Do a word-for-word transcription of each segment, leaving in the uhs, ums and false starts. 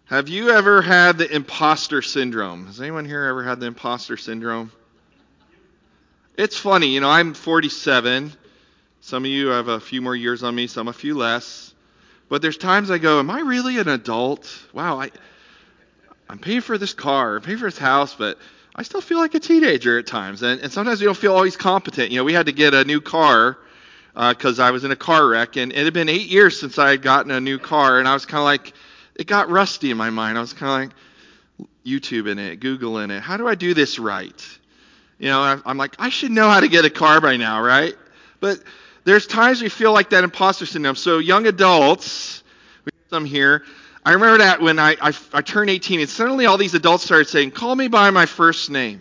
Have you ever had the imposter syndrome? Has anyone here ever had the imposter syndrome? It's funny, you know, I'm forty-seven. Some of you have a few more years on me, some a few less. But there's times I go, am I really an adult? Wow, I, I'm paying for this car, I'm paying for this house, but I still feel like a teenager at times. And, and sometimes we don't feel always competent. You know, we had to get a new car because uh, I was in a car wreck. And it had been eight years since I had gotten a new car. And I was kind of like, it got rusty in my mind. I was kind of like YouTubing it, Googling it. How do I do this right? You know, I'm like, I should know how to get a car by now, right? But there's times we feel like that imposter syndrome. So young adults, we have some here. I remember that when I, I, I turned eighteen, and suddenly all these adults started saying, call me by my first name.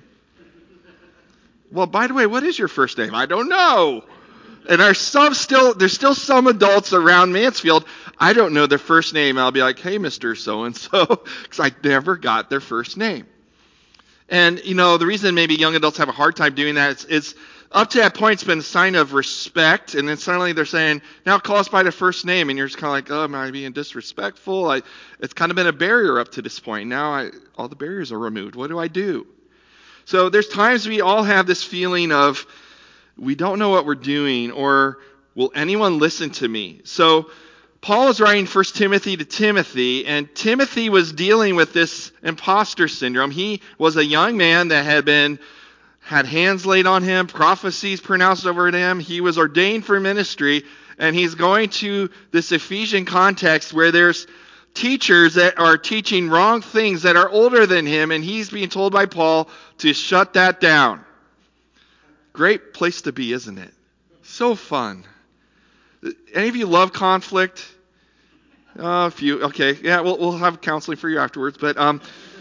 Well, by the way, what is your first name? I don't know. And there's some still, there's still some adults around Mansfield, I don't know their first name. I'll be like, hey, Mister So-and-so, because I never got their first name. And, you know, the reason maybe young adults have a hard time doing that is, is up to that point it's been a sign of respect, and then suddenly they're saying, now call us by the first name, and you're just kind of like, oh, am I being disrespectful? I, it's kind of been a barrier up to this point. Now I, all the barriers are removed. What do I do? So there's times we all have this feeling of we don't know what we're doing, or will anyone listen to me? So Paul is writing First Timothy to Timothy, and Timothy was dealing with this imposter syndrome. He was a young man that had been had hands laid on him, prophecies pronounced over him. He was ordained for ministry, and he's going to this Ephesian context where there's teachers that are teaching wrong things that are older than him, and he's being told by Paul to shut that down. Great place to be, isn't it? So fun. Any of you love conflict? Uh, a few. Okay. Yeah, we'll we'll have counseling for you afterwards. But um,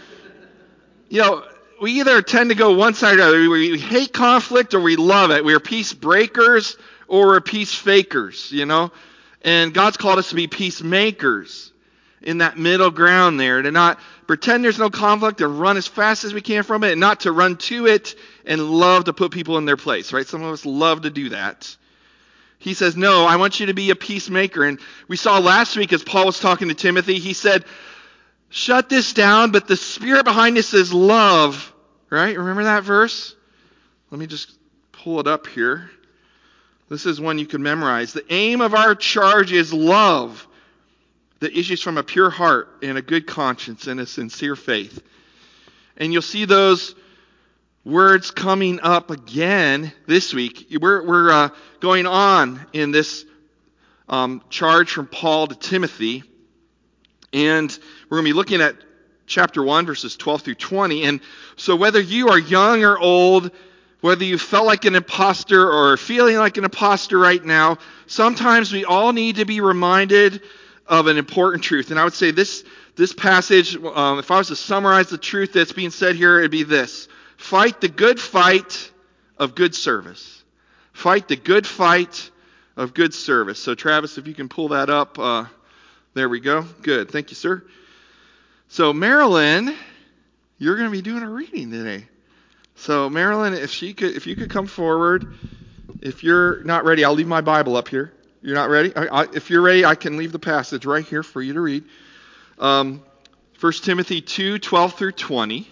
you know, we either tend to go one side or the other. We hate conflict or we love it. We're peace breakers or we're peace fakers. You know, and God's called us to be peacemakers in that middle ground there, to not pretend there's no conflict and run as fast as we can from it, and not to run to it and love to put people in their place. Right? Some of us love to do that. He says, no, I want you to be a peacemaker. And we saw last week as Paul was talking to Timothy, he said, shut this down, but the spirit behind this is love. Right? Remember that verse? Let me just pull it up here. This is one you can memorize. The aim of our charge is love that issues from a pure heart and a good conscience and a sincere faith. And you'll see those words coming up again this week. We're, we're uh, going on in this um, charge from Paul to Timothy. And we're going to be looking at chapter one, verses twelve through twenty. And so whether you are young or old, whether you felt like an imposter or are feeling like an imposter right now, sometimes we all need to be reminded of an important truth. And I would say this, this passage, um, if I was to summarize the truth that's being said here, it'd be this. Fight the good fight of good service. Fight the good fight of good service. So Travis, if you can pull that up. Uh, there we go. Good. Thank you, sir. So Marilyn, you're going to be doing a reading today. So Marilyn, if she could, if you could come forward. If you're not ready, I'll leave my Bible up here. You're not ready? I, I, if you're ready, I can leave the passage right here for you to read. Um, First Timothy two, twelve through twenty.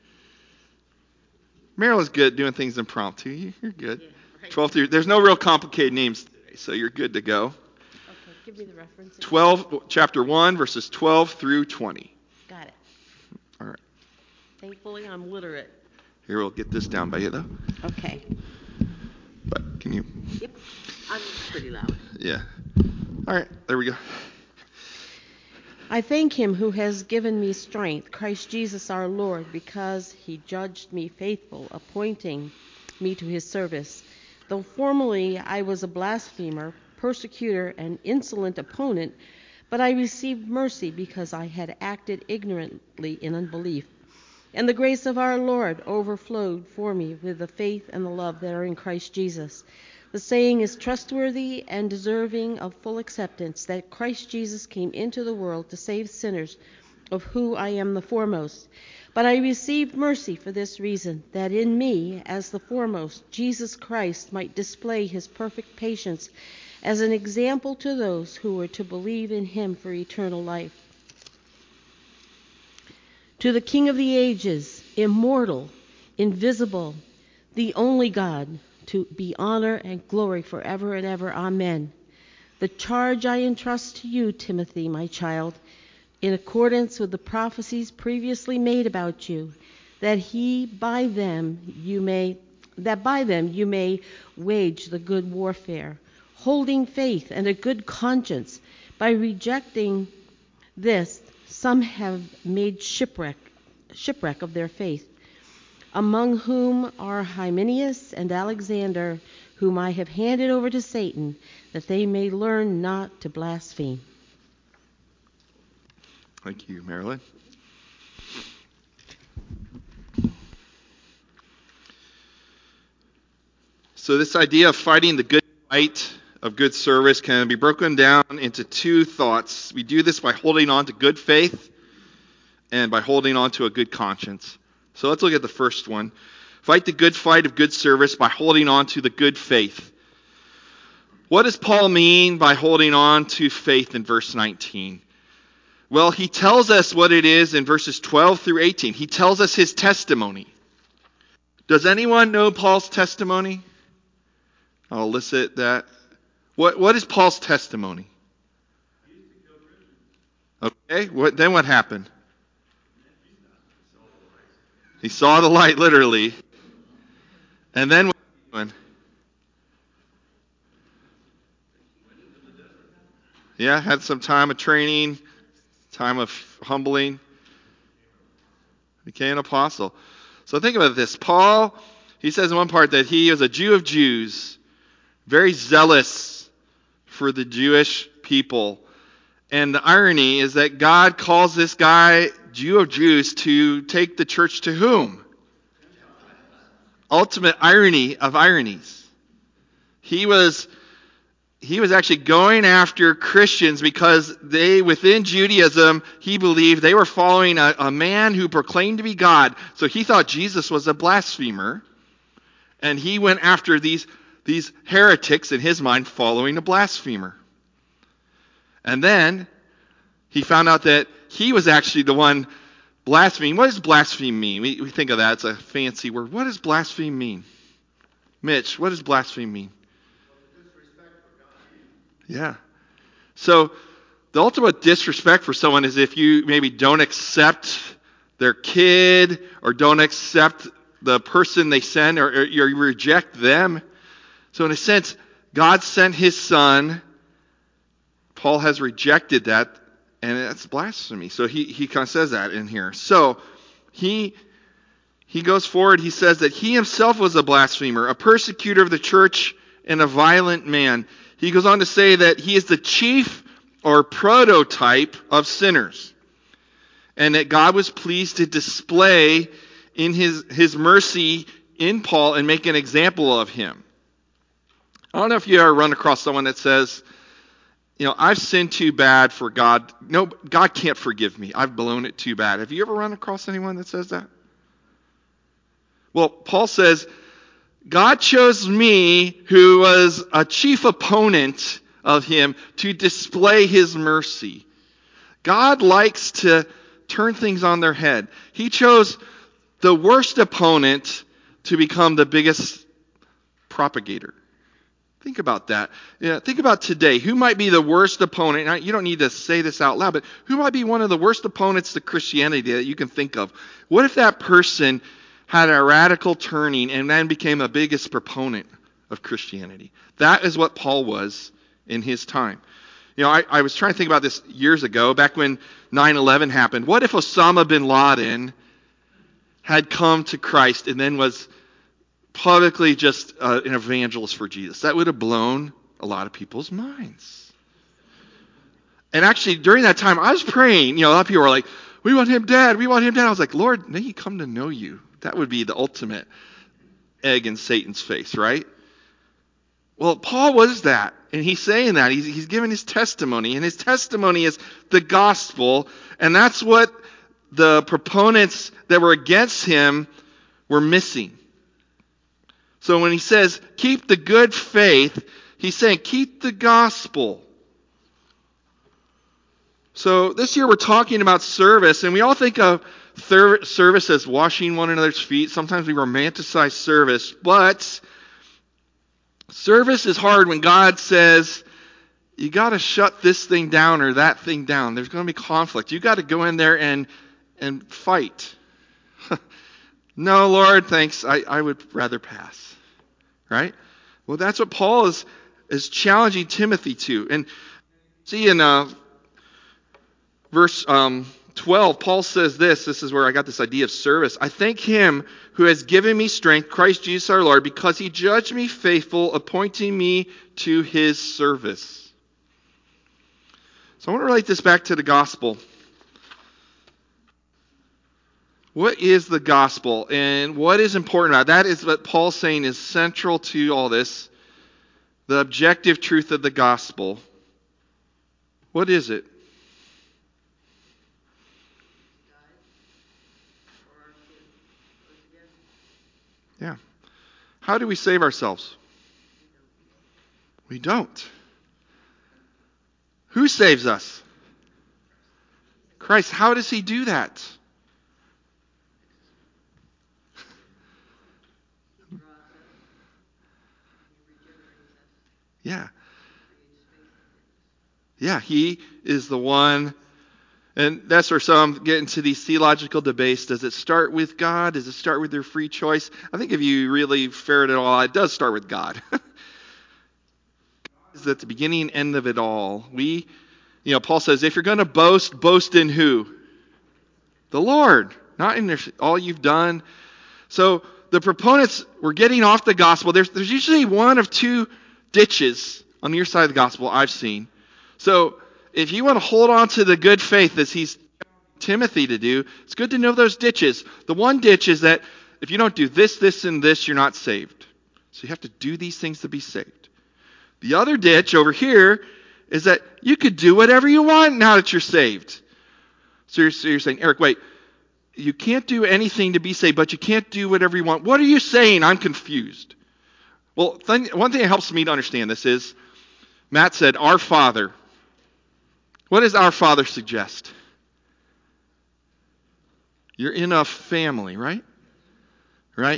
Marilyn's good at doing things impromptu. You're good. Yeah, right. twelve through, there's no real complicated names today, so you're good to go. Okay, give me the reference. twelve, chapter one, verses twelve through twenty. Got it. All right. Thankfully, I'm literate. Here, we'll get this down by you, though. Okay. But can you? Yep. I'm pretty loud. Yeah. All right, there we go. I thank him who has given me strength, Christ Jesus our Lord, because he judged me faithful, appointing me to his service. Though formerly I was a blasphemer, persecutor, and insolent opponent, but I received mercy because I had acted ignorantly in unbelief. And the grace of our Lord overflowed for me with the faith and the love that are in Christ Jesus. The saying is trustworthy and deserving of full acceptance, that Christ Jesus came into the world to save sinners, of whom I am the foremost. But I received mercy for this reason, that in me, as the foremost, Jesus Christ might display his perfect patience as an example to those who were to believe in him for eternal life. To the King of the ages, immortal, invisible, the only God, to be honor and glory forever and ever. Amen. The charge I entrust to you, Timothy, my child, in accordance with the prophecies previously made about you, that he by them you may that by them you may wage the good warfare, holding faith and a good conscience. By rejecting this, some have made shipwreck shipwreck of their faith, among whom are Hymenaeus and Alexander, whom I have handed over to Satan, that they may learn not to blaspheme. Thank you, Marilyn. So this idea of fighting the good fight of good service can be broken down into two thoughts. We do this by holding on to good faith and by holding on to a good conscience. So let's look at the first one. Fight the good fight of good service by holding on to the good faith. What does Paul mean by holding on to faith in verse nineteen? Well, he tells us what it is in verses twelve through eighteen. He tells us his testimony. Does anyone know Paul's testimony? I'll elicit that. What What is Paul's testimony? Okay, what then what happened? He saw the light, literally. And then what happened? Yeah, had some time of training, time of humbling. Became an apostle. So think about this. Paul, he says in one part that he is a Jew of Jews, very zealous for the Jewish people. And the irony is that God calls this guy, Jew of Jews, to take the church to whom? Ultimate irony of ironies. He was he was actually going after Christians because they, within Judaism, he believed they were following a, a man who proclaimed to be God. So he thought Jesus was a blasphemer. And he went after these, these heretics, in his mind, following a blasphemer. And then he found out that he was actually the one blaspheming. What does blaspheme mean? We, we think of that. It's a fancy word. What does blaspheme mean? Mitch, what does blaspheme mean? Yeah. So the ultimate disrespect for someone is if you maybe don't accept their kid or don't accept the person they send, or, or you reject them. So in a sense, God sent his son. Paul has rejected that, and that's blasphemy. So he, he kind of says that in here. So he he goes forward. He says that he himself was a blasphemer, a persecutor of the church, and a violent man. He goes on to say that he is the chief or prototype of sinners, and that God was pleased to display in his, his mercy in Paul and make an example of him. I don't know if you ever run across someone that says, you know, I've sinned too bad for God. No, God can't forgive me. I've blown it too bad. Have you ever run across anyone that says that? Well, Paul says, God chose me, who was a chief opponent of him, to display his mercy. God likes to turn things on their head. He chose the worst opponent to become the biggest propagator. Think about that. You know, think about today. Who might be the worst opponent? Now, you don't need to say this out loud, but who might be one of the worst opponents to Christianity that you can think of? What if that person had a radical turning and then became the biggest proponent of Christianity? That is what Paul was in his time. You know, I, I was trying to think about this years ago, back when nine eleven happened. What if Osama bin Laden had come to Christ and then was publicly just uh, an evangelist for Jesus? That would have blown a lot of people's minds. And actually, during that time, I was praying. You know, a lot of people were like, we want him dead. We want him dead. I was like, Lord, may he come to know you. That would be the ultimate egg in Satan's face, right? Well, Paul was that. And he's saying that. He's, he's giving his testimony. And his testimony is the gospel. And that's what the proponents that were against him were missing. So when he says, keep the good faith, he's saying, keep the gospel. So this year we're talking about service, and we all think of thir- service as washing one another's feet. Sometimes we romanticize service, but service is hard when God says, you got to shut this thing down or that thing down. There's going to be conflict. You got to go in there and and fight. No, Lord, thanks. I, I would rather pass. Right? Well, that's what Paul is is challenging Timothy to. And see in uh, verse um, twelve, Paul says this. This is where I got this idea of service. I thank him who has given me strength, Christ Jesus our Lord, because he judged me faithful, appointing me to his service. So I want to relate this back to the gospel. What is the gospel? And what is important about it? That is what Paul's saying is central to all this. The objective truth of the gospel. What is it? Yeah. How do we save ourselves? We don't. Who saves us? Christ. How does he do that? Yeah. Yeah, he is the one. And that's where some get into these theological debates. Does it start with God? Does it start with their free choice? I think if you really ferret it all out, it does start with God. God is at the beginning and end of it all. We, you know, Paul says, if you're going to boast, boast in who? The Lord, not in all you've done. So the proponents were getting off the gospel. There's, there's usually one of two ditches on your side of the gospel I've seen. So if you want to hold on to the good faith as he's Timothy to do, it's good to know those ditches. The one ditch is that if you don't do this, this, and this, you're not saved. So you have to do these things to be saved. The other ditch over here is that you could do whatever you want now that you're saved. So you're, so you're saying, Eric, wait, you can't do anything to be saved, but you can't do whatever you want. What are you saying? I'm confused. Well, th- one thing that helps me to understand this is, Matt said, our Father. What does our Father suggest? You're in a family, right? Right?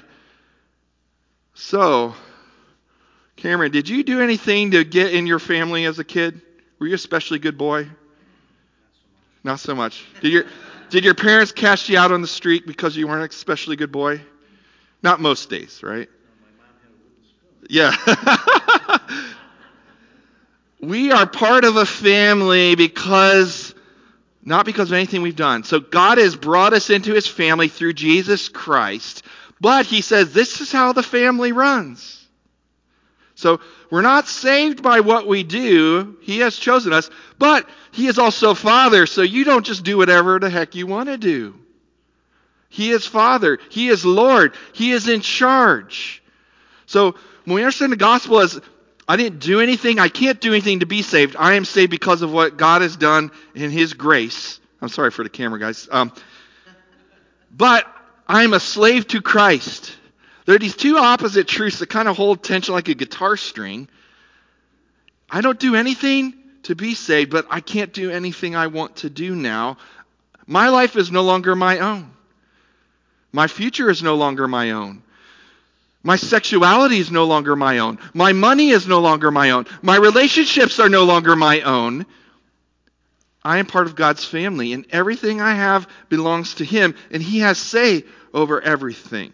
So, Cameron, did you do anything to get in your family as a kid? Were you a especially good boy? Not so much. Did your did your parents cast you out on the street because you weren't an especially good boy? Not most days, right? Yeah. We are part of a family because, not because of anything we've done. So God has brought us into his family through Jesus Christ. But he says this is how the family runs. So we're not saved by what we do. He has chosen us. But he is also Father. So you don't just do whatever the heck you want to do. He is Father. He is Lord. He is in charge. So when we understand the gospel as, I didn't do anything, I can't do anything to be saved. I am saved because of what God has done in his grace. I'm sorry for the camera, guys. Um, but I'm a slave to Christ. There are these two opposite truths that kind of hold tension like a guitar string. I don't do anything to be saved, but I can't do anything I want to do now. My life is no longer my own. My future is no longer my own. My sexuality is no longer my own. My money is no longer my own. My relationships are no longer my own. I am part of God's family, and everything I have belongs to him, and he has say over everything.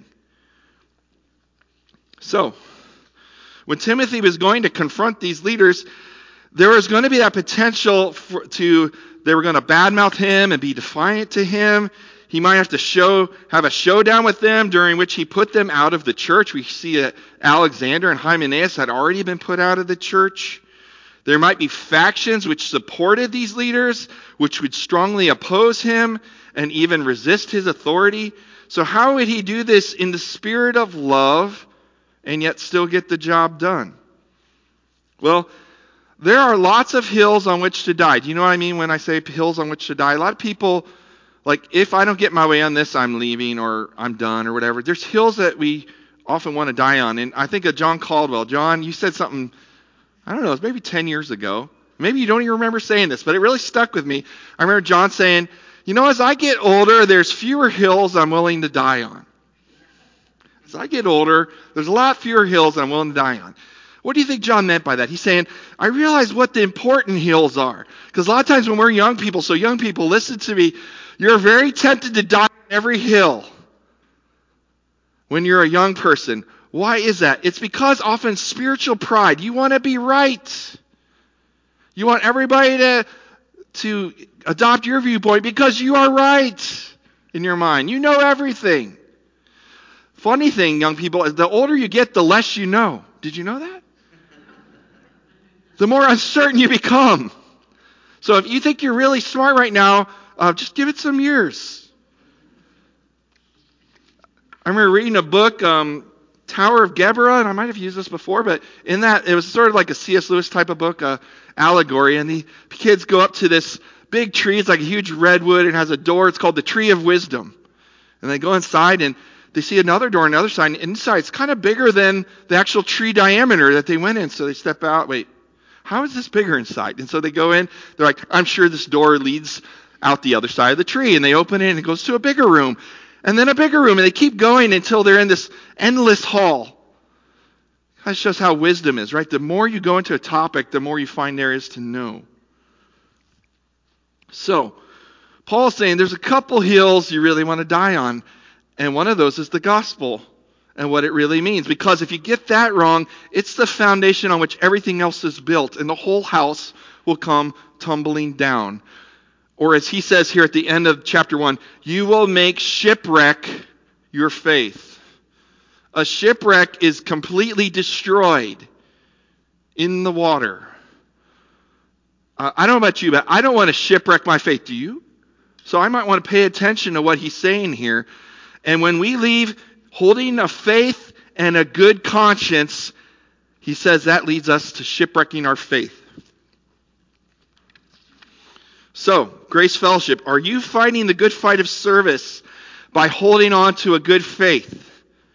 So, when Timothy was going to confront these leaders, there was going to be that potential for, to, they were going to badmouth him and be defiant to him. He might have to show, have a showdown with them during which he put them out of the church. We see that Alexander and Hymenaeus had already been put out of the church. There might be factions which supported these leaders, which would strongly oppose him and even resist his authority. So how would he do this in the spirit of love and yet still get the job done? Well, there are lots of hills on which to die. Do you know what I mean when I say hills on which to die? A lot of people, like, if I don't get my way on this, I'm leaving or I'm done or whatever. There's hills that we often want to die on. And I think of John Caldwell. John, you said something, I don't know, it was maybe ten years ago. Maybe you don't even remember saying this, but it really stuck with me. I remember John saying, you know, as I get older, there's fewer hills I'm willing to die on. As I get older, there's a lot fewer hills I'm willing to die on. What do you think John meant by that? He's saying, I realize what the important hills are. Because a lot of times when we're young people, so young people, listen to me, you're very tempted to die on every hill when you're a young person. Why is that? It's because often spiritual pride. You want to be right. You want everybody to, to adopt your viewpoint because you are right in your mind. You know everything. Funny thing, young people, is the older you get, the less you know. Did you know that? The more uncertain you become. So if you think you're really smart right now, uh, just give it some years. I remember reading a book, um, Tower of Geberah, and I might have used this before, but in that, it was sort of like a C S Lewis type of book, uh, allegory, and the kids go up to this big tree. It's like a huge redwood. It has a door. It's called the Tree of Wisdom. And they go inside, and they see another door on the other side, and inside it's kind of bigger than the actual tree diameter that they went in. So they step out. Wait, how is this bigger inside? And so they go in. They're like, I'm sure this door leads out the other side of the tree. And they open it, and it goes to a bigger room. And then a bigger room. And they keep going until they're in this endless hall. That shows how wisdom is, right? The more you go into a topic, the more you find there is to know. So, Paul's saying there's a couple hills you really want to die on. And one of those is the gospel and what it really means. Because if you get that wrong, it's the foundation on which everything else is built. And the whole house will come tumbling down. Or as he says here at the end of chapter one, you will make shipwreck your faith. A shipwreck is completely destroyed in the water. Uh, I don't know about you, but I don't want to shipwreck my faith. Do you? So I might want to pay attention to what he's saying here. And when we leave holding a faith and a good conscience, he says that leads us to shipwrecking our faith. So, Grace Fellowship, are you fighting the good fight of service by holding on to a good faith?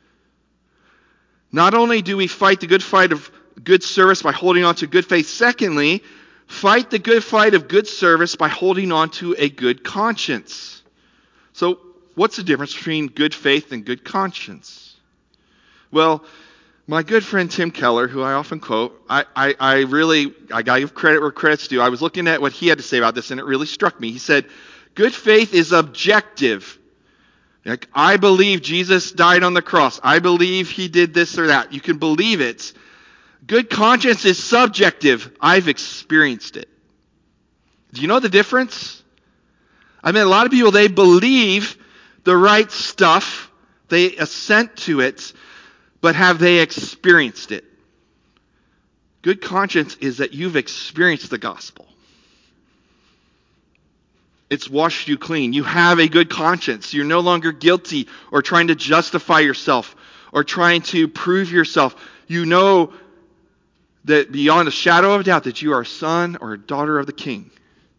Not only do we fight the good fight of good service by holding on to good faith, secondly, fight the good fight of good service by holding on to a good conscience. So, what's the difference between good faith and good conscience? Well, my good friend Tim Keller, who I often quote, I, I, I really, I gotta give credit where credit's due. I was looking at what he had to say about this, and it really struck me. He said, good faith is objective. Like, I believe Jesus died on the cross. I believe he did this or that. You can believe it. Good conscience is subjective. I've experienced it. Do you know the difference? I mean, a lot of people, they believe the right stuff. They assent to it. But have they experienced it? Good conscience is that you've experienced the gospel. It's washed you clean. You have a good conscience. You're no longer guilty or trying to justify yourself or trying to prove yourself. You know that beyond a shadow of a doubt that you are a son or a daughter of the King.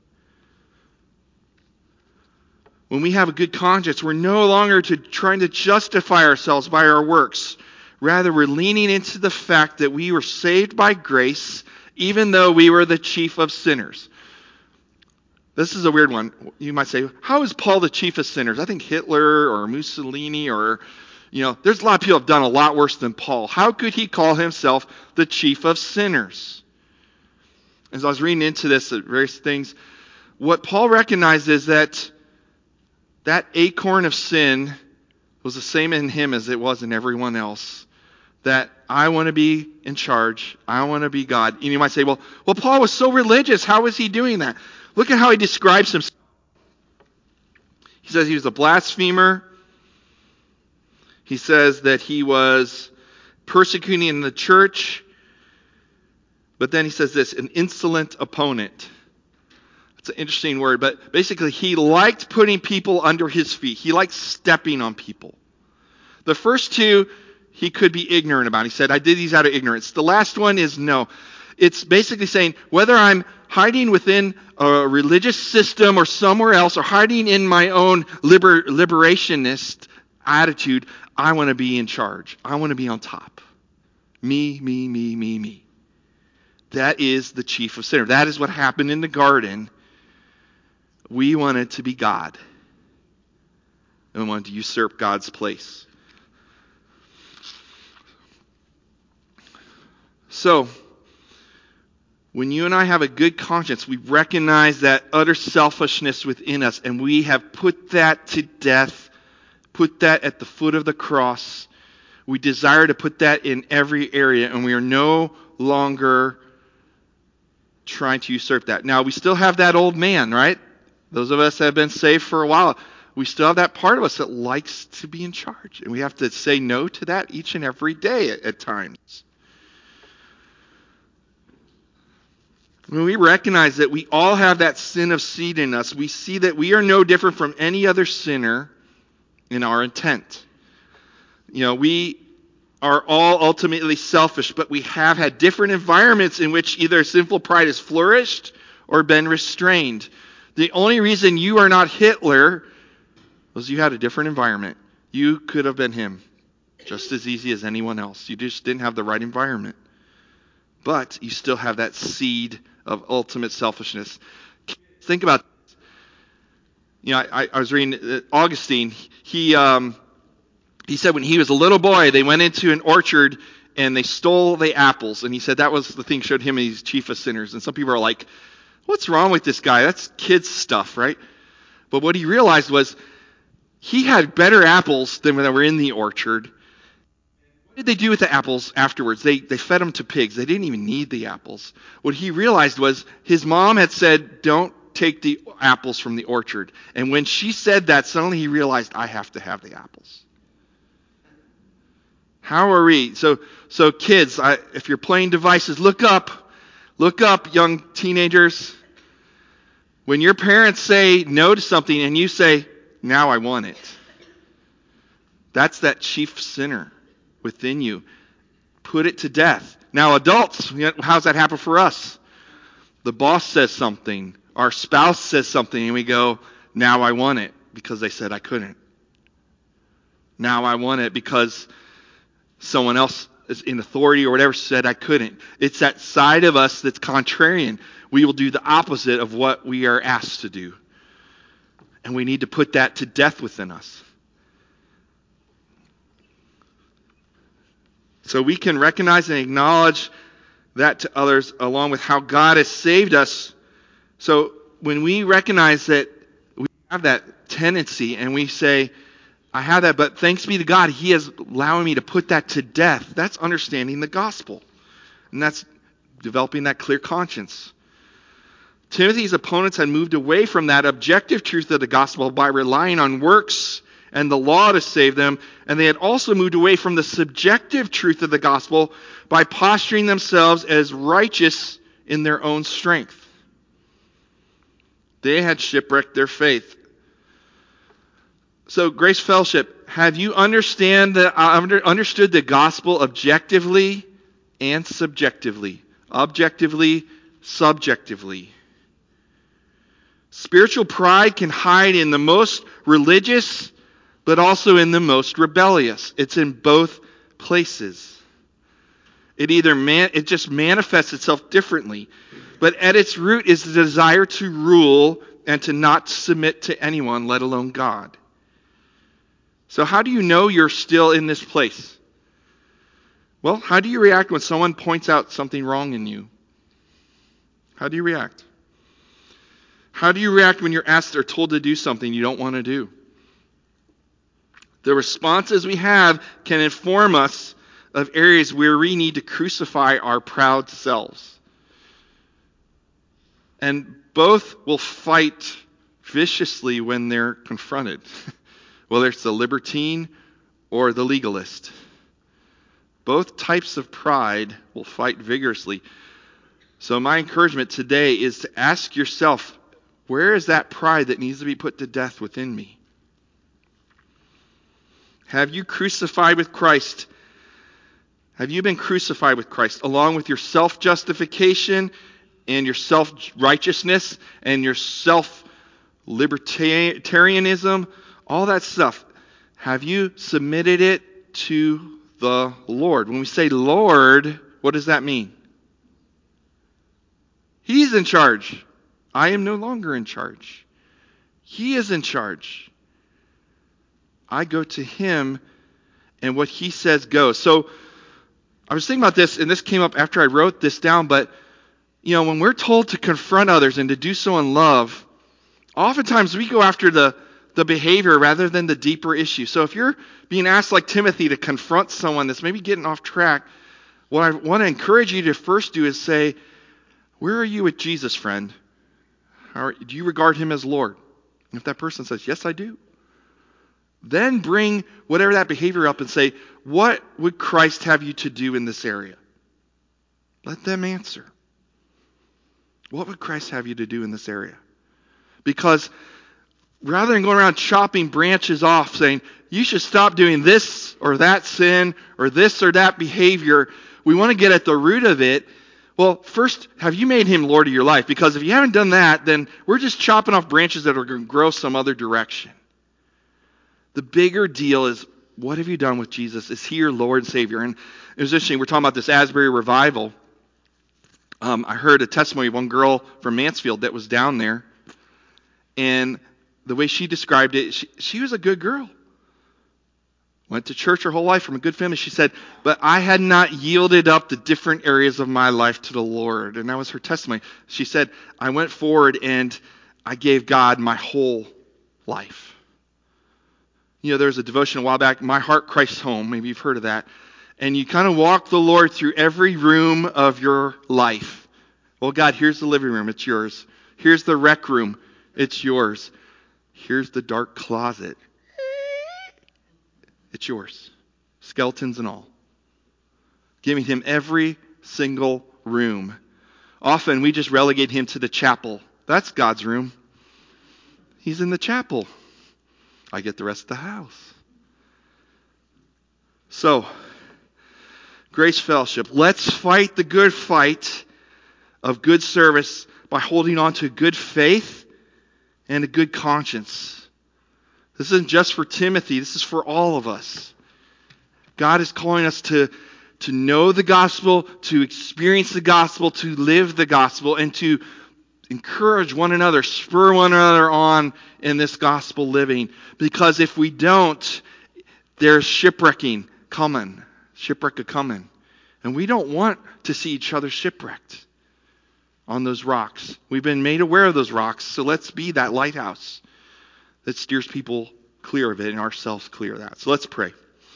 When we have a good conscience, we're no longer to trying to justify ourselves by our works. Rather, we're leaning into the fact that we were saved by grace, even though we were the chief of sinners. This is a weird one. You might say, how is Paul the chief of sinners? I think Hitler or Mussolini or, you know, there's a lot of people who have done a lot worse than Paul. How could he call himself the chief of sinners? As I was reading into this, at various things, what Paul recognized is that that acorn of sin was the same in him as it was in everyone else. That I want to be in charge. I want to be God. And you might say, well, well, Paul was so religious. How was he doing that? Look at how he describes himself. He says he was a blasphemer. He says that he was persecuting the church. But then he says this, an insolent opponent. It's an interesting word, but basically he liked putting people under his feet. He liked stepping on people. The first two, he could be ignorant about. He said, I did these out of ignorance. The last one is no. It's basically saying, whether I'm hiding within a religious system or somewhere else, or hiding in my own liber- liberationist attitude, I want to be in charge. I want to be on top. Me, me, me, me, me. That is the chief of sinners. That is what happened in the garden. We wanted to be God. And we wanted to usurp God's place. So, when you and I have a good conscience, we recognize that utter selfishness within us, and we have put that to death, put that at the foot of the cross. We desire to put that in every area, and we are no longer trying to usurp that. Now, we still have that old man, right? Those of us that have been saved for a while, we still have that part of us that likes to be in charge, and we have to say no to that each and every day at, at times. When we recognize that we all have that sin of seed in us, we see that we are no different from any other sinner in our intent. You know, we are all ultimately selfish, but we have had different environments in which either sinful pride has flourished or been restrained. The only reason you are not Hitler was you had a different environment. You could have been him just as easy as anyone else. You just didn't have the right environment. But you still have that seed of ultimate selfishness. Think about this. You know, I, I was reading uh, Augustine. He um, he said when he was a little boy, they went into an orchard and they stole the apples. And he said that was the thing showed him he's chief of sinners. And some people are like, what's wrong with this guy? That's kids stuff, right? But what he realized was he had better apples than when they were in the orchard. What did they do with the apples afterwards? They they fed them to pigs. They didn't even need the apples. What he realized was his mom had said, don't take the apples from the orchard. And when she said that, suddenly he realized, I have to have the apples. How are we? So, so kids, I, if you're playing devices, look up. Look up, young teenagers. When your parents say no to something and you say, now I want it. That's that chief sinner within you. Put it to death. Now adults, how's that happen for us? The boss says something. Our spouse says something and we go, now I want it because they said I couldn't. Now I want it because someone else is in authority or whatever said I couldn't. It's that side of us that's contrarian. We will do the opposite of what we are asked to do. And we need to put that to death within us. So we can recognize and acknowledge that to others along with how God has saved us. So when we recognize that we have that tendency and we say, I have that, but thanks be to God, He is allowing me to put that to death. That's understanding the gospel. And that's developing that clear conscience. Timothy's opponents had moved away from that objective truth of the gospel by relying on works and the law to save them, and they had also moved away from the subjective truth of the gospel by posturing themselves as righteous in their own strength. They had shipwrecked their faith. So, Grace Fellowship, have you understand the, uh, understood the gospel objectively and subjectively? Objectively, subjectively. Spiritual pride can hide in the most religious, but also in the most rebellious. It's in both places. It either man, it just manifests itself differently, but at its root is the desire to rule and to not submit to anyone, let alone God. So how do you know you're still in this place? Well, how do you react when someone points out something wrong in you? How do you react? How do you react when you're asked or told to do something you don't want to do? The responses we have can inform us of areas where we need to crucify our proud selves. And both will fight viciously when they're confronted, whether it's the libertine or the legalist. Both types of pride will fight vigorously. So my encouragement today is to ask yourself, where is that pride that needs to be put to death within me? Have you crucified with Christ? Have you been crucified with Christ along with your self-justification and your self-righteousness and your self-libertarianism? All that stuff. Have you submitted it to the Lord? When we say Lord, what does that mean? He's in charge. I am no longer in charge. He is in charge. I go to him, and what he says goes. So I was thinking about this, and this came up after I wrote this down, but you know, when we're told to confront others and to do so in love, oftentimes we go after the, the behavior rather than the deeper issue. So if you're being asked like Timothy to confront someone that's maybe getting off track, what I want to encourage you to first do is say, where are you with Jesus, friend? How are, do you regard him as Lord? And if that person says, yes, I do, then bring whatever that behavior up and say, what would Christ have you to do in this area? Let them answer. What would Christ have you to do in this area? Because rather than going around chopping branches off saying, you should stop doing this or that sin or this or that behavior, we want to get at the root of it. Well, first, have you made him Lord of your life? Because if you haven't done that, then we're just chopping off branches that are going to grow some other direction. The bigger deal is, what have you done with Jesus? Is he your Lord and Savior? And it was interesting, we're talking about this Asbury revival. Um, I heard a testimony of one girl from Mansfield that was down there. And the way she described it, she, she was a good girl. Went to church her whole life from a good family. She said, but I had not yielded up the different areas of my life to the Lord. And that was her testimony. She said, I went forward and I gave God my whole life. You know, there was a devotion a while back, My Heart Christ's Home. Maybe you've heard of that. And you kind of walk the Lord through every room of your life. Well, God, here's the living room. It's yours. Here's the rec room. It's yours. Here's the dark closet. It's yours. Skeletons and all. Giving him every single room. Often we just relegate him to the chapel. That's God's room. He's in the chapel. I get the rest of the house. So, Grace Fellowship, let's fight the good fight of good service by holding on to good faith and a good conscience. This isn't just for Timothy. This is for all of us. God is calling us to, to know the gospel, to experience the gospel, to live the gospel, and to encourage one another, spur one another on in this gospel living. Because if we don't, there's shipwrecking coming. Shipwreck coming. And we don't want to see each other shipwrecked on those rocks. We've been made aware of those rocks, so let's be that lighthouse that steers people clear of it and ourselves clear of that. So let's pray.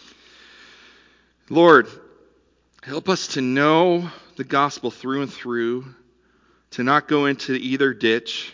Lord, help us to know the gospel through and through, to not go into either ditch,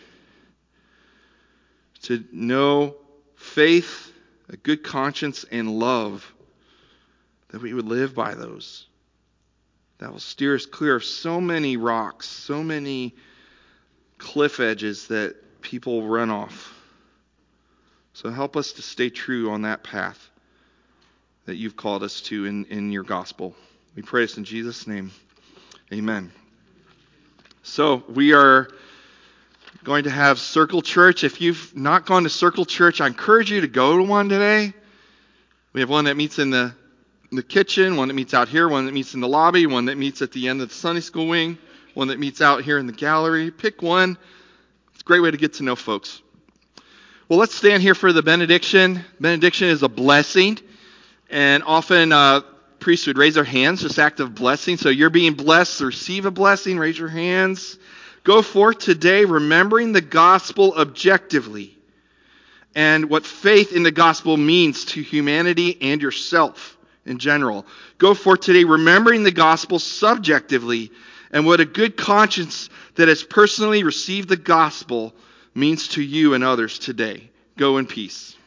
to know faith, a good conscience, and love, that we would live by those. That will steer us clear of so many rocks, so many cliff edges that people run off. So help us to stay true on that path that you've called us to in, in your gospel. We pray this in Jesus' name. Amen. So we are going to have Circle Church. If you've not gone to Circle Church, I encourage you to go to one today. We have one that meets in the, in the kitchen, one that meets out here, one that meets in the lobby, one that meets at the end of the Sunday school wing, one that meets out here in the gallery. Pick one. It's a great way to get to know folks. Well, let's stand here for the benediction. Benediction is a blessing. And often uh, priests would raise their hands, just act of blessing. So you're being blessed to receive a blessing. Raise your hands. Go forth today remembering the gospel objectively and what faith in the gospel means to humanity and yourself in general. Go forth today remembering the gospel subjectively and what a good conscience that has personally received the gospel means to you and others today. Go in peace.